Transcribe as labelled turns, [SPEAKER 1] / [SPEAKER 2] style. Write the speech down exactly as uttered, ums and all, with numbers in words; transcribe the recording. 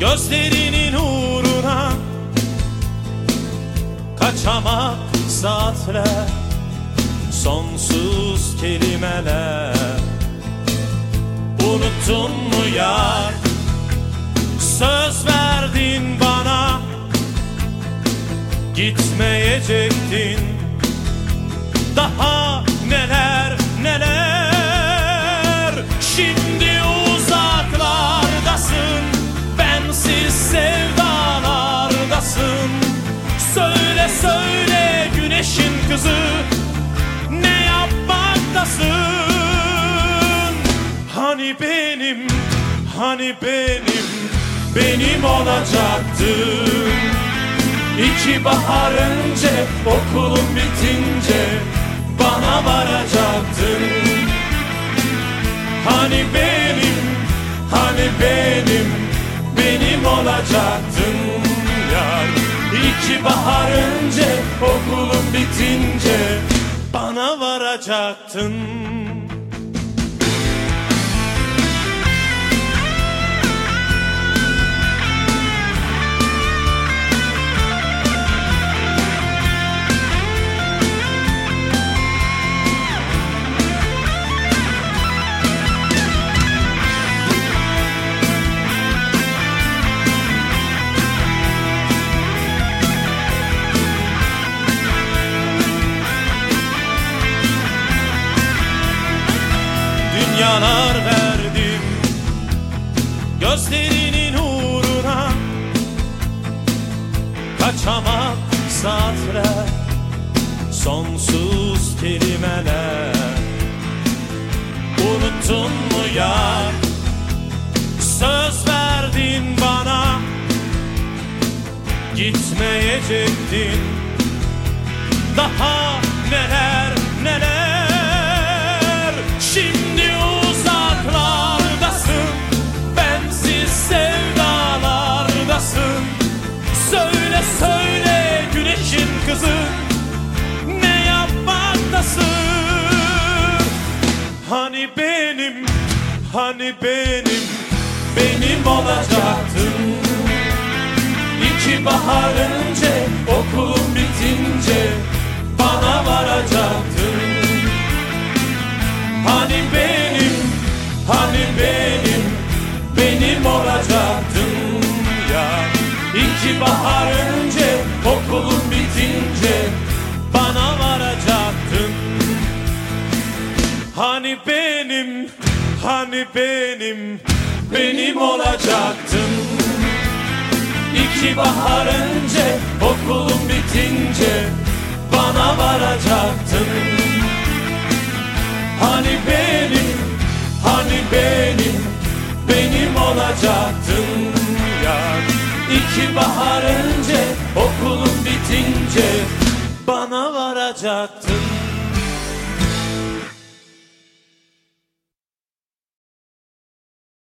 [SPEAKER 1] Gözlerinin uğruna kaçamak saatler, sonsuz kelimeler. Unuttun mu yar, söz verdin bana, gitmeyecektin. Daha neler neler. Şimdi uzaklardasın, bensiz sevdalardasın. Söyle söyle güneşin kızı, ne yapmaktasın? Hani benim, hani benim, benim olacaktın. İki bahar önce, okulum bitince bana varacaktın. Hani benim, hani benim, benim olacaktın yar. İki bahar önce, okulum bitince bana varacaktın. Dünyalar verdim gözlerinin uğruna, kaçamak saatler, sonsuz kelimeler. Unuttun mu yar, söz verdin bana, gitmeyecektin. Daha neler neler. Şimdi uzaklardasın, bensiz sevdalardasın. Söyle söyle güneşin kızı, ne yapmaktasın? Hani benim, hani benim, benim olacaktın. İki bahar önce, okulum bitince bana varacaktın. Hani benim, hani benim, benim olacaktın ya. İki bahar önce, okulum bitince bana varacaktın. Hani benim, hani benim, benim olacaktın. İki bahar önce, okulum bitince bana varacaktın. Hani benim, hani benim, benim olacaktın yar. İki bahar önce, okulum bitince bana varacaktın.